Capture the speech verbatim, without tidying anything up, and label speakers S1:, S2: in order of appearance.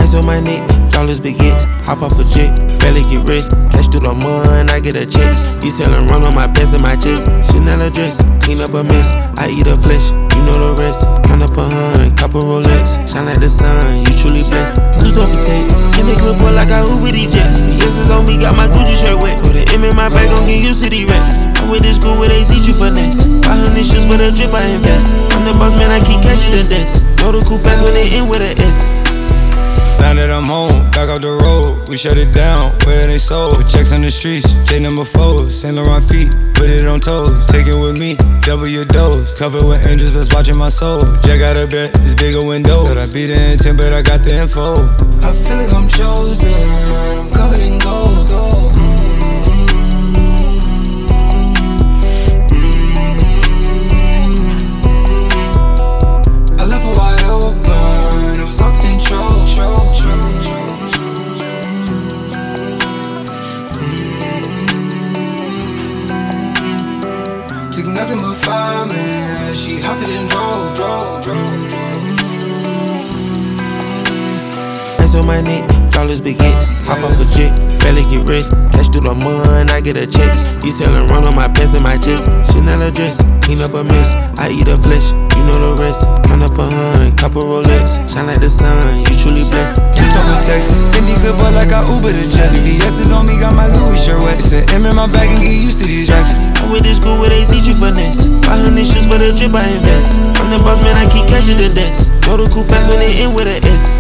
S1: Ice on my neck, flawless baguettes. Hop off a jet, barely get rest. Cash through the mud, I get a check. You sellin' run on my pants and my chest. Chanel a dress, clean up a mess. I eat her flesh, you know the rest. Count up a hun, couple Rolex. Shine like the sun, you truly blessed. Two told me take, in the clip boy like I Uber these jets. Yes, it's on me, got my Gucci shirt wet. Put an M in my bag, gon' get used to these rats. I'm with this school where they teach you finesse. five hundred shoes for the drip, I invest. I'm the boss man, I keep cashing the desk. Know the cool fast when they in with a S.
S2: Now that I'm home, back off the road, we shut it down, where they sold. Put checks on the streets, J number four, Saint Laurent feet, put it on toes. Take it with me, double your dose. Covered with angels that's watching my soul. Jack out a bed, it's bigger window. Said I beat the intent, but I got the info. I feel like I'm chosen, I'm covered in gold. I left her wide open, it was all control. Took nothing but five man, she hopped it and drove, drove, drove.
S1: Ice on my neck, flawless baguettes. Hop off a jet, barely get rest. Cash through the mud, I get a check. You sellin' run on my pants and my chest. Chanel a dress, clean up a mess. I eat her flesh, you know the rest. Count up a hun, couple Rolex. Shine like the sun, you truly blessed.
S2: You told me text, Fendi good boy like I Uber the jet. V S is on me, got my Louis shirt wet. It's an M in my bag and get used to these racks.
S1: I'm with this school where they teach you finesse. five hundred shoes for the drip, I invest. I'm the boss man, I keep cashing the desk. Know the cool fast when they in with a S.